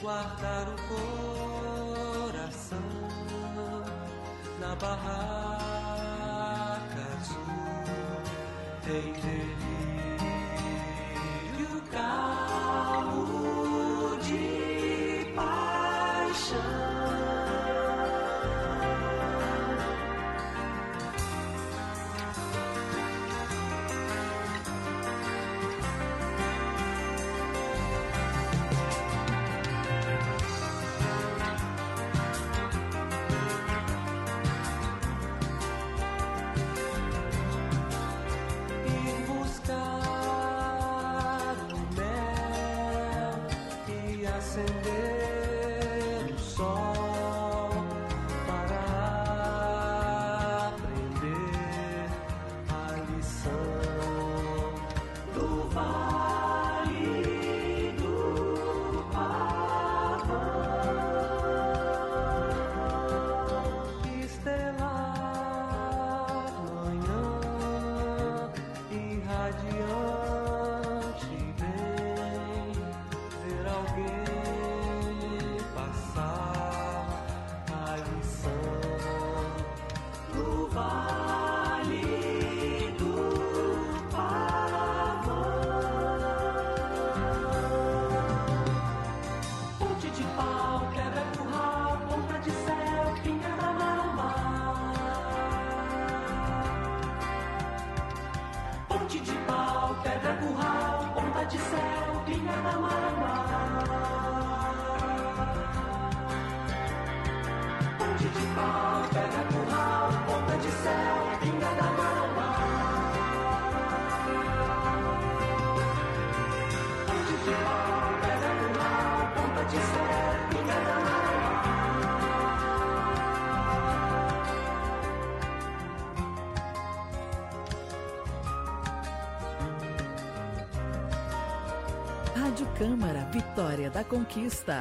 guardar o coração na barraca azul, em delírio calmo de paixão. Acender o sol para aprender a lição do Vale do Pavão. Estelar manhã irradiante, vem ver alguém passar a lição do Vale do Pavão. Ponte de pau, quebra curral, ponta de céu, pinga da maromba. Ponte de pau, quebra curral, ponta de céu, pinga da maromba. Ponte de pau, pega curral, ponta de céu, pinga da maromba. Ponte de pau, pega curral, ponta de céu, pinga da maromba. Rádio Câmara, Vitória da Conquista.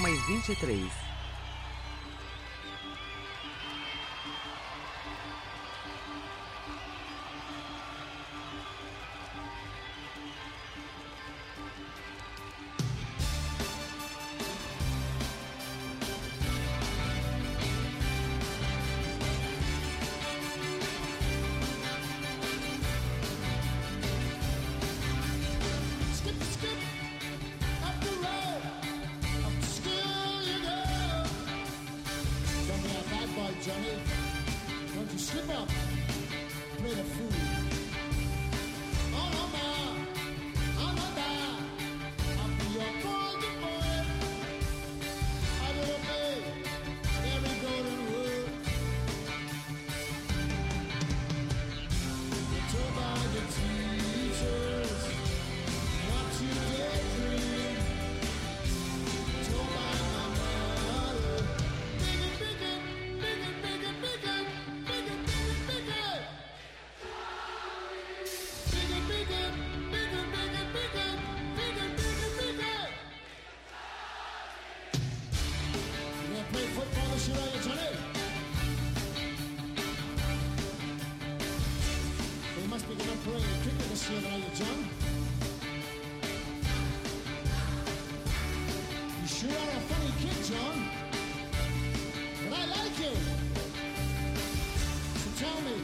1h23. Johnny, don't you slip up, play the fool. Oh no, man, I'm not that. I'll be your golden boy. I will obey every golden rule. You're told by the teachers not to daydream. Told by my mother, John. You sure are a funny kid, John. But I like you. So tell me,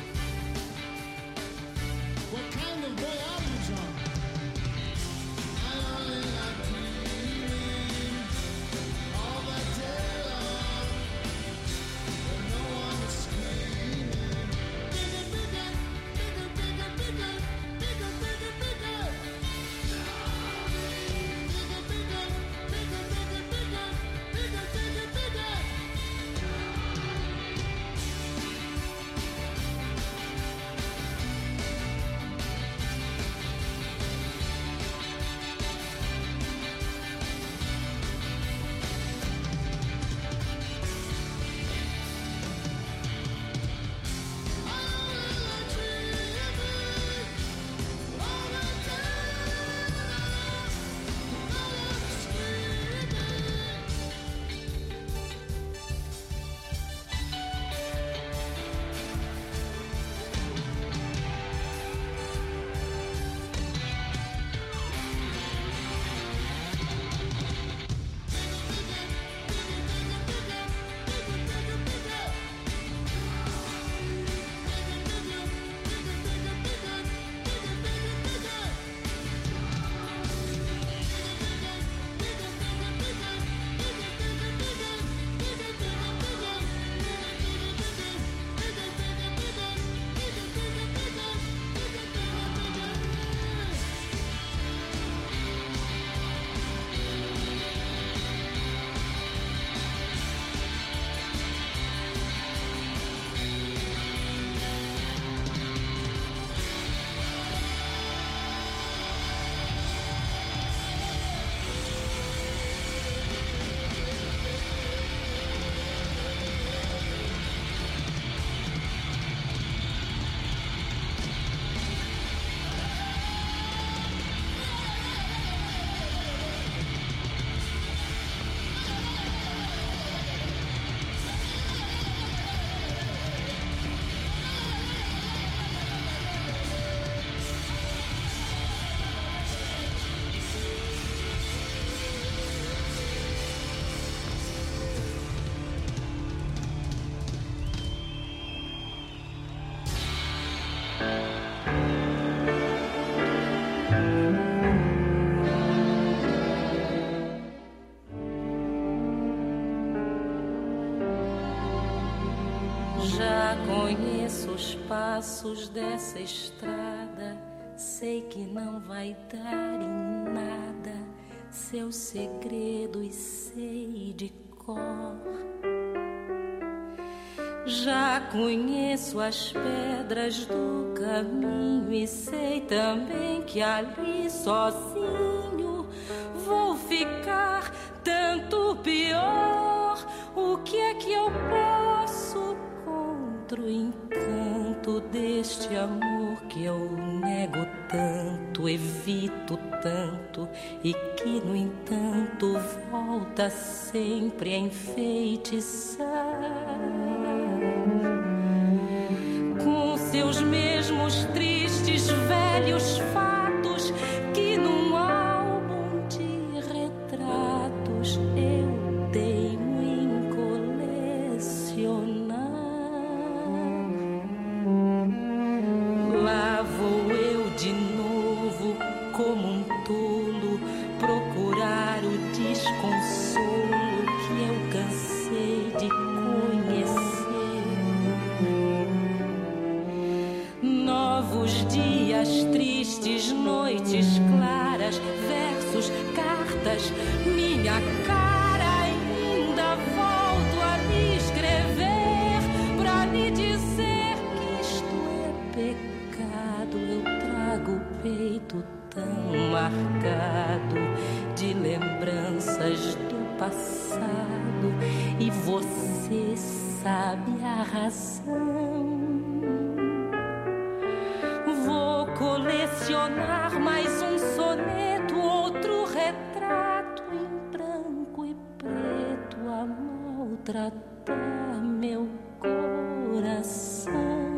what kind of boy are you, John? I only like dreaming all the day long, when no one is screaming. Bigger, bigger, bigger, bigger, bigger. Bigger, bigger, bigger. Bigger, bigger, bigger, bigger, bigger. Bigger, bigger, bigger. Já conheço os passos dessa estrada, sei que não vai dar em nada, seus segredos sei de cor. Já conheço as pedras do caminho e sei também que ali sozinho vou ficar tanto pior. O que é que eu posso contar? outro encanto deste amor que eu nego tanto, evito tanto e que, no entanto, volta sempre a enfeitiçar com seus mesmos tristes velhos fatos que, num álbum de retratos, eu teimo em colecionar. Lá vou eu de novo, como um tolo, procurar o desconsolo que eu cansei de conhecer. Novos dias tristes, noites claras, versos, cartas, minha cara ainda volto a lhe escrever pra lhe dizer que isto é pecado. Eu trago o peito tão marcado de lembranças do passado e você sabe a razão. Vou colecionar mais um soneto, outro retrato em branco e preto a maltratar meu coração.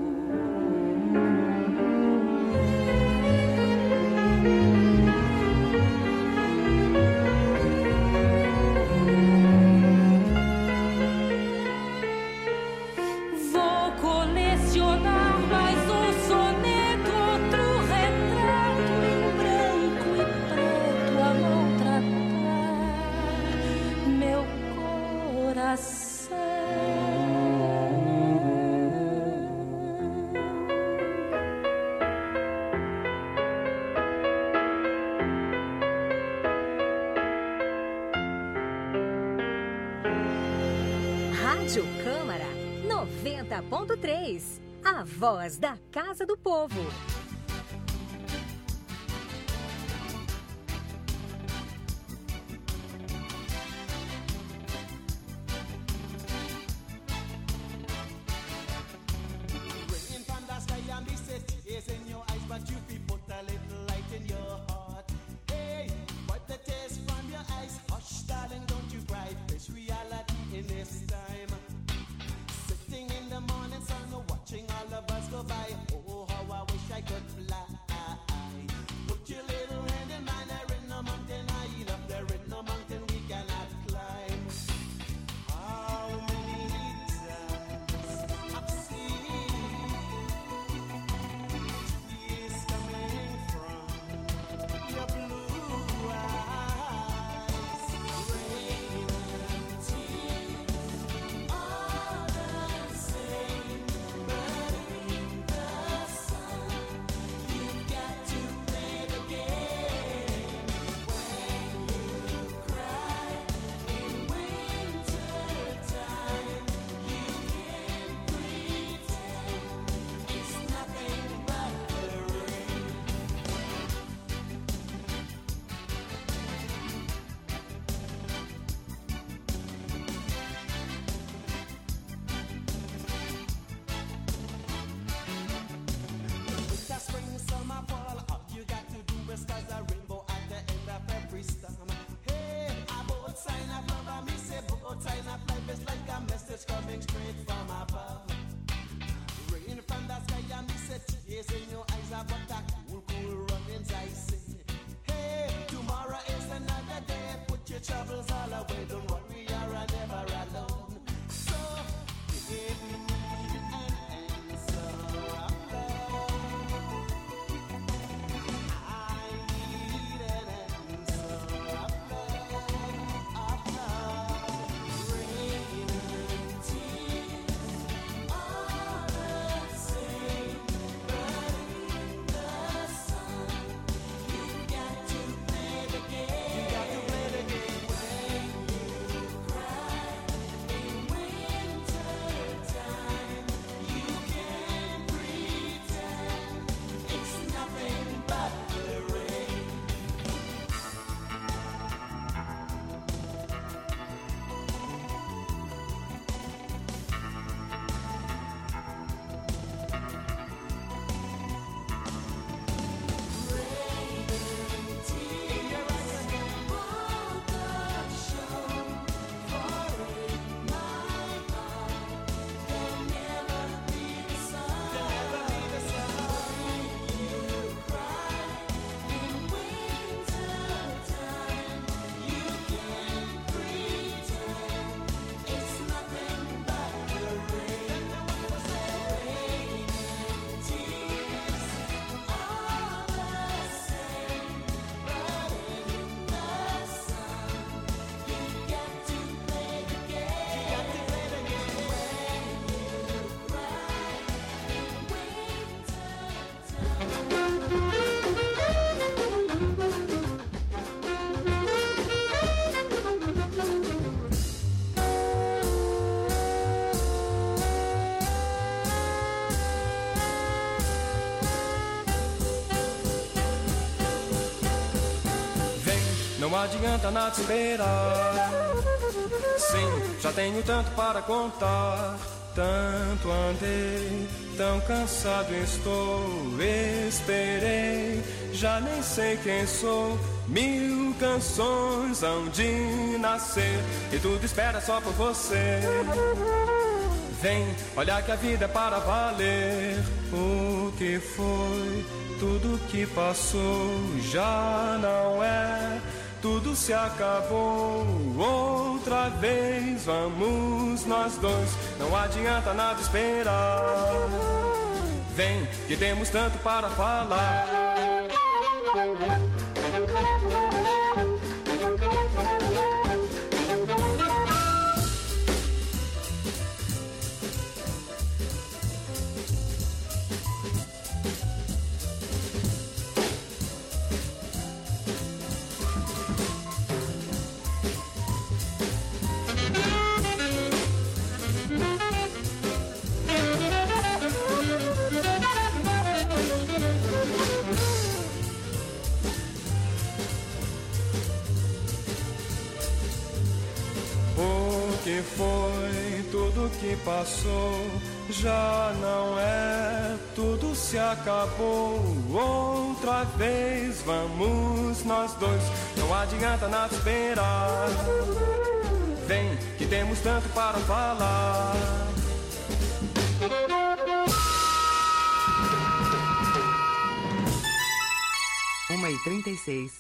Vou colecionar mais um soneto, outro retrato em branco e preto a maltratar meu coração. Rádio Câmara 90.3, a voz da Casa do Povo. Rain from the sky and me say tears in your eyes, but you be put a little light in your heart. Hey, wipe the tears from your eyes. Hush, darling, don't you cry. Face reality in this time. Sitting in the morning sun, watching all of us go by. Oh, how I wish I could fly. Put your little hand in mine. There in the mountain high enough. There in the mountain we cannot climb. How many times I've seen tears coming from your blue eyes. Rain and tears are the same, but in the não adianta nada esperar. Sim, já tenho tanto para contar, tanto andei, tão cansado estou, esperei, já nem sei quem sou. 1000 canções hão de nascer e tudo espera só por você. Vem, olha que a vida é para valer. O que foi, tudo que passou já não é. Tudo se acabou, outra vez vamos nós dois. Não adianta nada esperar. Vem, que temos tanto para falar. Que foi, tudo que passou já não é, tudo se acabou, outra vez vamos nós dois, não adianta nada esperar. Vem, que temos tanto para falar. 1h36.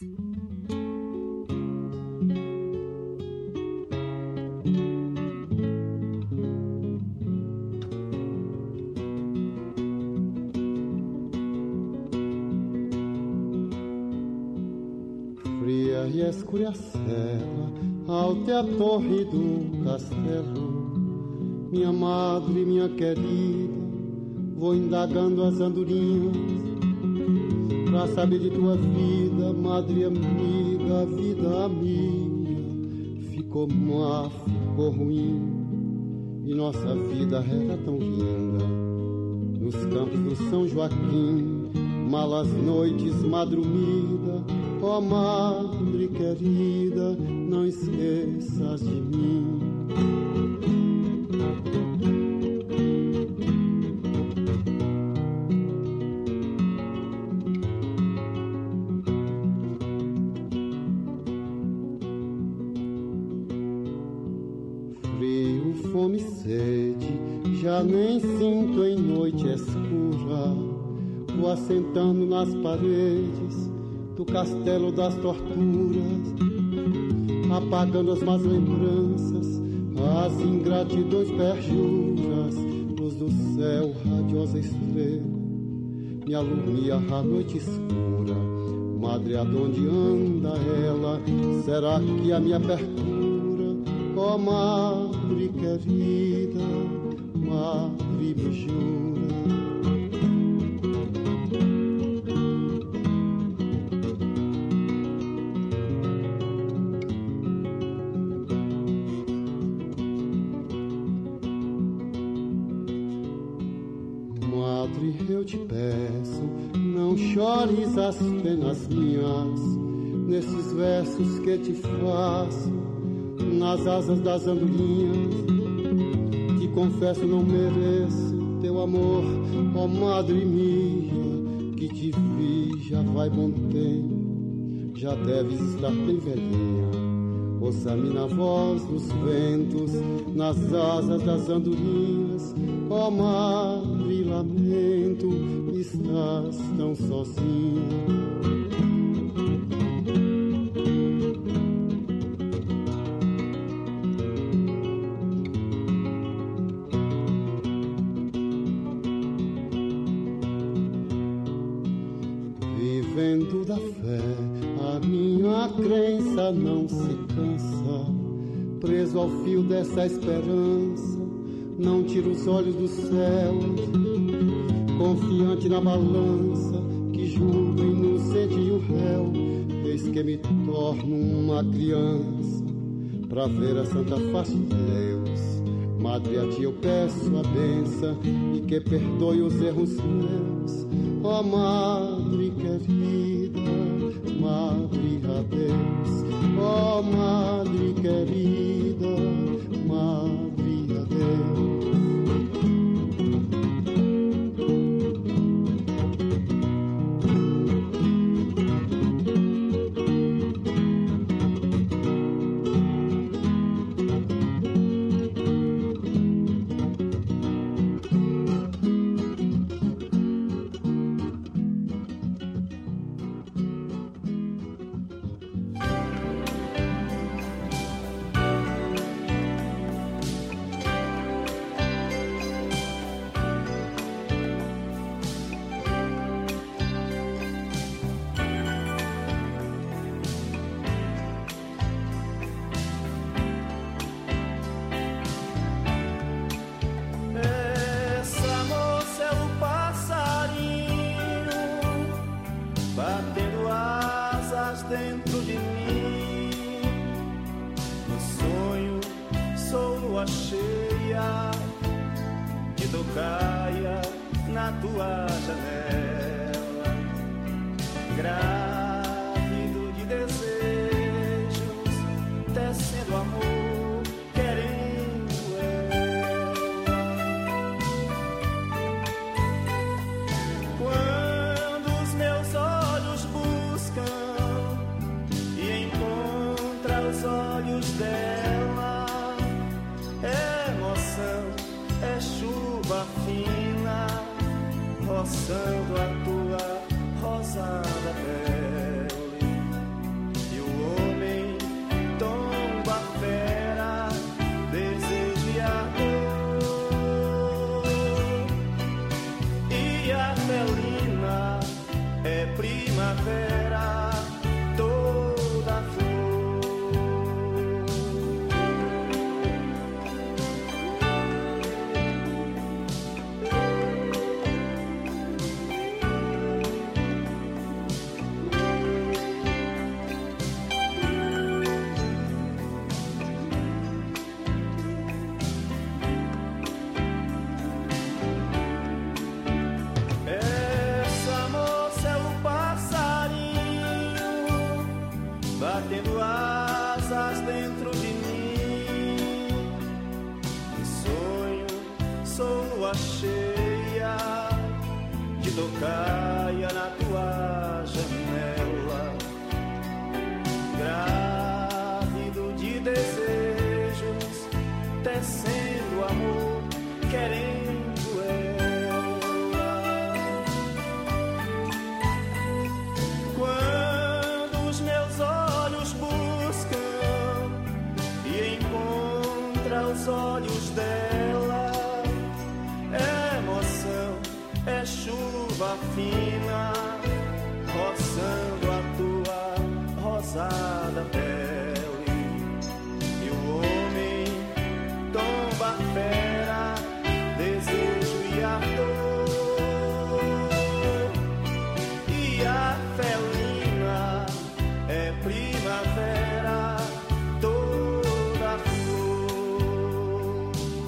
E escure a cela, alte a torre do castelo. Minha madre, minha querida, vou indagando as andorinhas pra saber de tua vida, madre amiga, vida minha. Ficou má, ficou ruim, e nossa vida era tão linda. Nos campos do São Joaquim, malas noites, madrugada. Ó madre querida, não esqueças de mim. Frio, fome e sede, já nem sinto em noite escura. Vou assentando nas paredes do castelo das torturas, apagando as más lembranças, as ingratidões perjuras. Luz do céu, radiosa estrela, me alumia a noite escura. Madre, aonde anda ela? Será que a minha abertura? Ó madre querida, madre me jura. Eu te peço, não chores as penas minhas, nesses versos que te faço, nas asas das andorinhas. Te confesso, não mereço teu amor, ó madre minha, que te vi já vai bom tempo, já deves estar bem velhinha. Ouça-me na voz dos ventos, nas asas das andorinhas. Ó madre, lamento, estás tão sozinha. Vivendo da fé, a minha crença não se cansa. Preso ao fio dessa esperança, não tiro os olhos do céu. Confiante na balança, que julga o inocente e o réu. Eis que me torno uma criança, pra ver a santa face de Deus. Madre, a ti eu peço a bênção, e que perdoe os erros meus. Ó madre querida, madre, adeus. Oh, madre querida, madre adeus. Dentro de mim, no sonho sou lua cheia de tocaia na tua janela, grávido de desejos, tecendo amor, querendo ela. Quando os meus olhos buscam os olhos dela, é emoção, é chuva fina, roçando a tua rosada pele. E o homem tomba a fera, desejo e ardor. E a felina é primavera, toda flor. Batendo asas dentro de mim, no sonho sou lua cheia de tocaia na tua janela, grávido de desejos, tecendo amor, querendo ela. Quando os meus olhos buscam e encontram os olhos dela, é emoção, é chuva fina, roçando a tua rosada pele. E o homem tomba a fera, desejo e ardor. E a felina é primavera, toda flor.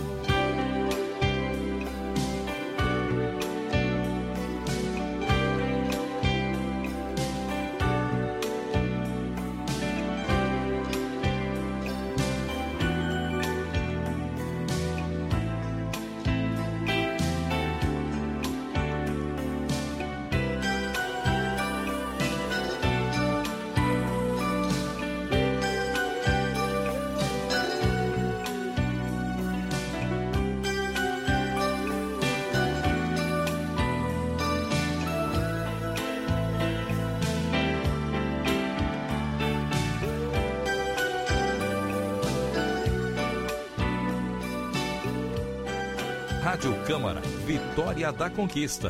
Rádio Câmara, Vitória da Conquista.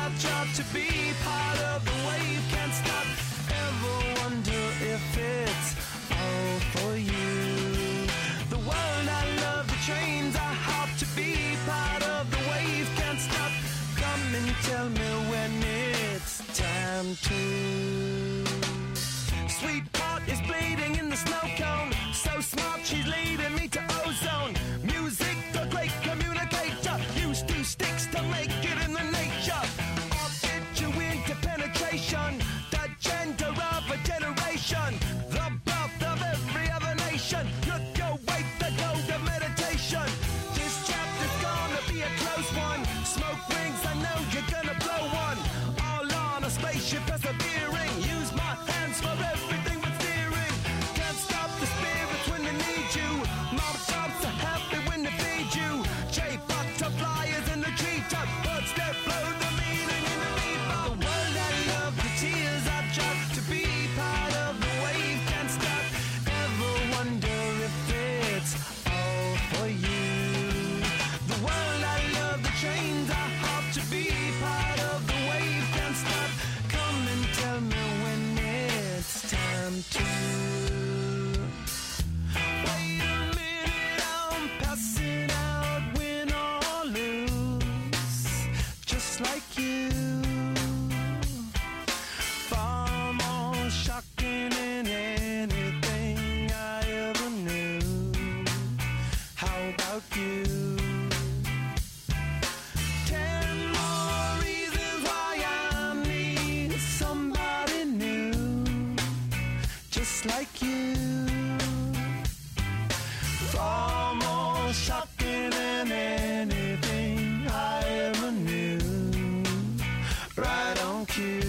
our job to be part of the wave. Can't stop, ever wonder if it's all for you. The world I love, the trains I hop to be part of the wave. Can't stop, come and tell me when it's time to. Sweetheart is bleeding in the snow cone. So smart, she's leading me to ozone. Music, the great communicator. Used two sticks to make it in the nature. I'll get you into penetration. The gender of a generation. The birth of every other nation. Look your way to go to meditation. This chapter's gonna be a close one. Smoke rings, I know you're gonna blow one. All on a spaceship persevering. Use my hands for everything but steering. Can't stop the spirits when they need you. Mob tops are happy when they feed you. J-butterflies in the treetop. Birds that blow the meaning in the bebop. The world I love, the tears I drop to be part of the wave. Can't stop, ever wonder if it's all for you. The world I love, the trains I hop to be part of the wave. Can't stop, come and tell me when it's time to. Wait a minute, I'm passing out, win or lose, just like you. Far more shocking than anything I ever knew. How about you? 10 more reasons why I need somebody new, just like you. Far more shocking than anything I ever knew. Right on cue.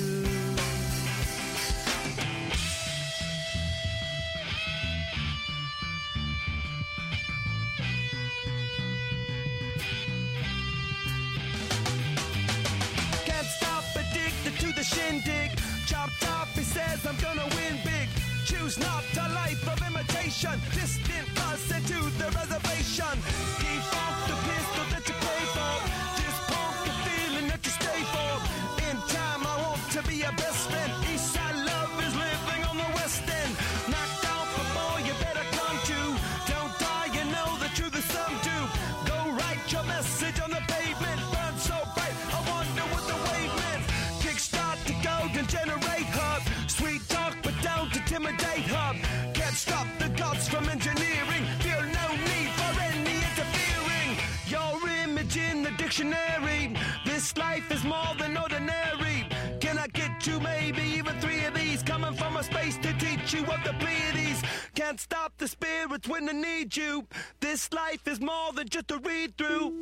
Can't stop, addicted to the shindig. Chopped off, he says I'm gonna win big. Choose not a life of imitation. Distant us into the reservation. Default the pistol that you pay for. Just pump the feeling that you stay for. In time I want to be your best friend. Eastside love is living on the west end. Knocked out before you better come to. Don't die, you know the truth is some do. Go write your message on the pavement. Burn so bright, I wonder what the wave meant. Kickstart the golden generate hub. Sweet talk but don't intimidate hub. Can't stop the gods from engineering. Feel no need for any interfering. Your image in the dictionary. This life is more than ordinary. Can I get you maybe even 3 of these? Coming from a space to teach you of the Pleiades. Can't stop the spirits when they need you. This life is more than just a read through.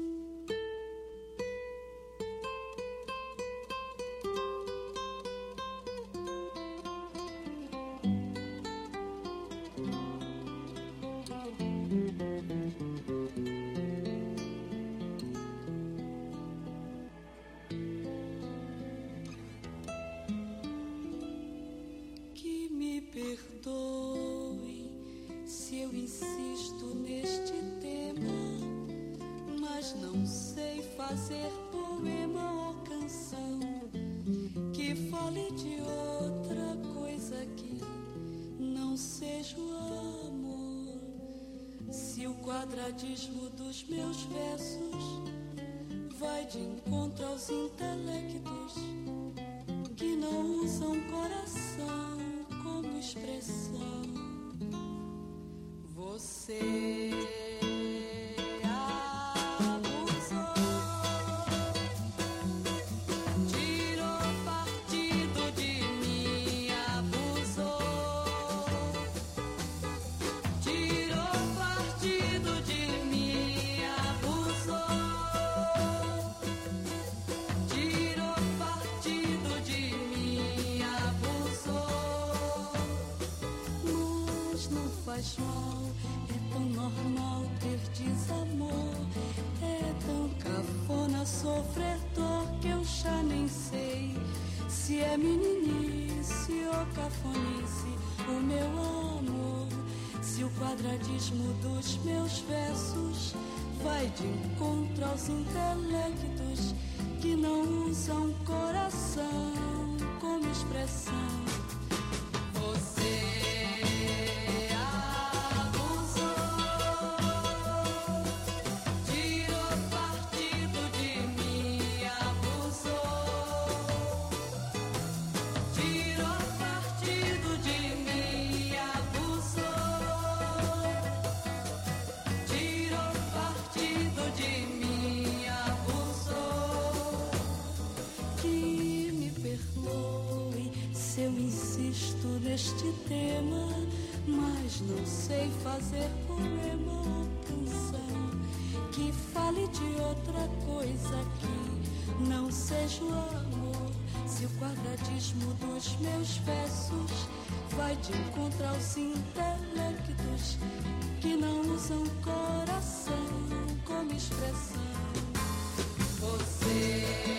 Que me perdoe se eu insisto neste tema, mas não sei fazer poema ou canção que fale de outra coisa que não seja o amor. Se o quadradismo dos meus versos vai de encontro aos intelectos que não usam coração como expressão, você abusou, tirou partido de mim, abusou, tirou partido de mim, abusou, tirou partido de mim, abusou. Mas não faz mal, é tão normal ter desamor, é tão cafona sofrer dor que eu já nem sei se é meninice ou cafonice o meu amor. Se o quadradismo dos meus versos vai de encontro aos intelectos que que não usam coração como expressão. Você neste tema, mas não sei fazer poema ou canção que fale de outra coisa que não seja o amor. Se o quadradismo dos meus versos vai de encontro aos intelectos que não usam coração como expressão. Você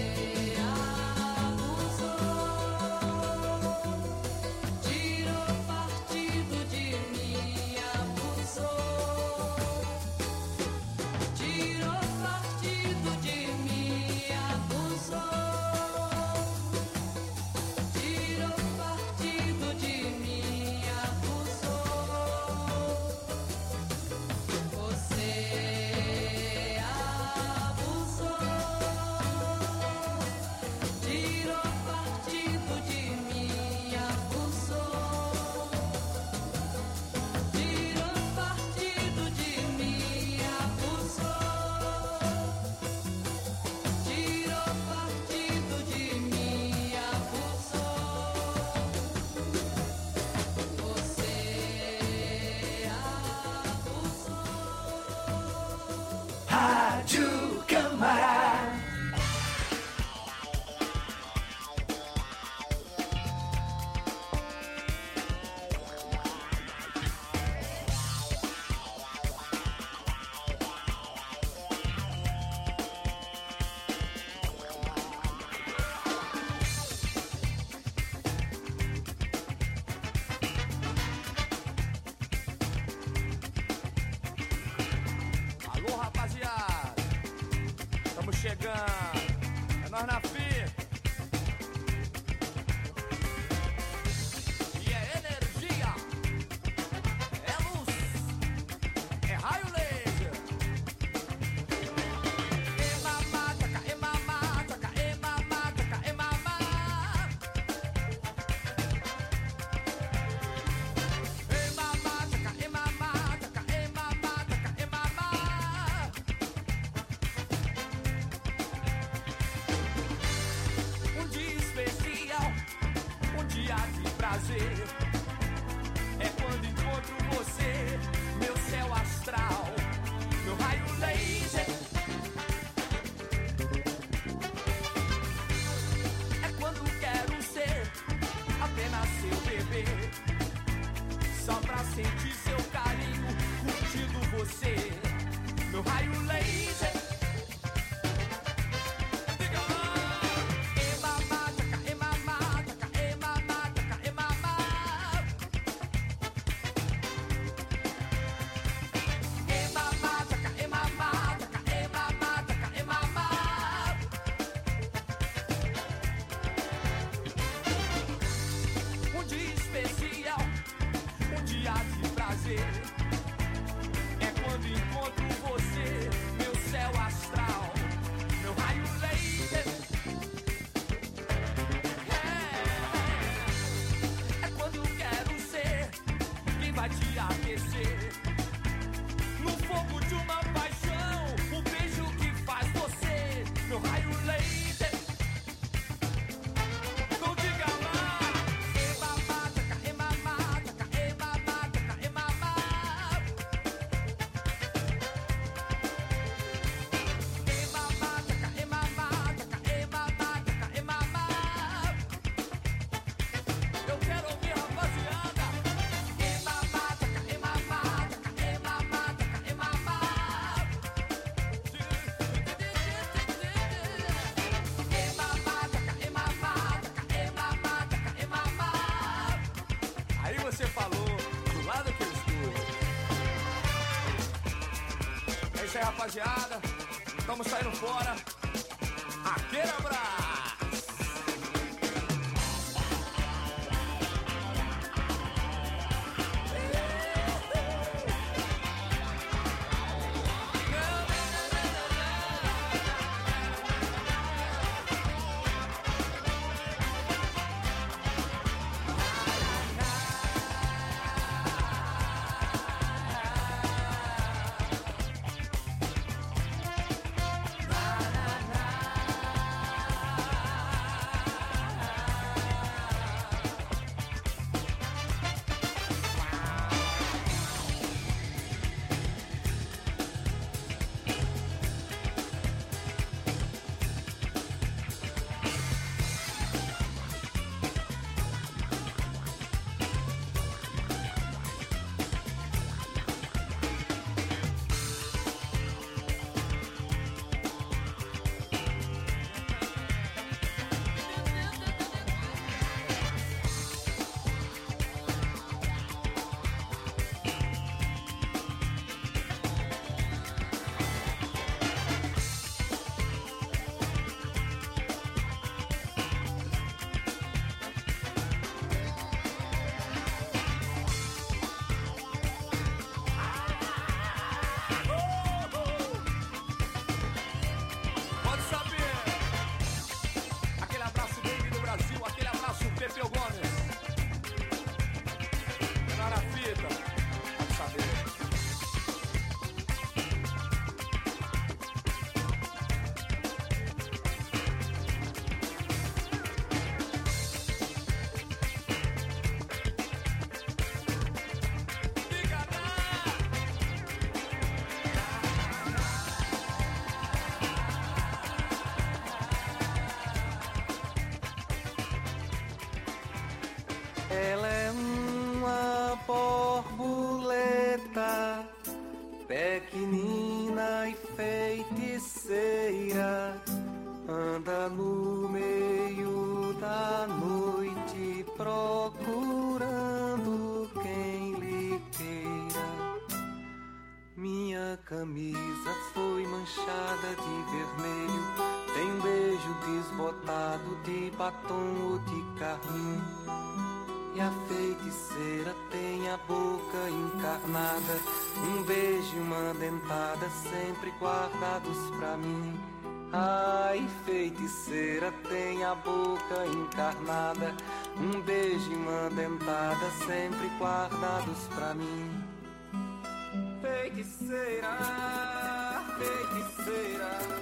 é nós na fita. E é energia, é luz, é raio laser. E mamá, tchaca, e mamá, tchaca, e mamá, tchaca, e mamá. E mamá, tchaca, e mamá, tchaca, e mamá, tchaca, e mamá. É quando encontro você, meu céu astral, meu raio laser. É quando quero ser apenas seu bebê, só pra sentir seu carinho, curtindo você, meu raio laser. É quando encontro você, meu céu astral, meu raio laser. É quando quero ser quem vai te aquecer no fogo de uma paixão, o beijo que faz você, meu raio laser. Não diga lá. Você falou do lado que eu estou. É isso aí, rapaziada. Estamos saindo fora. Aquele abraço. Pepeu Gomes. Menor a fita, pode saber. Ela é uma borboleta pequenina e feiticeira, anda no meio da noite procurando quem lhe queira. Minha camisa foi manchada de vermelho, tem um beijo desbotado de batom ou de carmim. E a feiticeira tem a boca encarnada, um beijo e uma dentada sempre guardados pra mim. Ai, feiticeira tem a boca encarnada, um beijo e uma dentada sempre guardados pra mim. Feiticeira, feiticeira,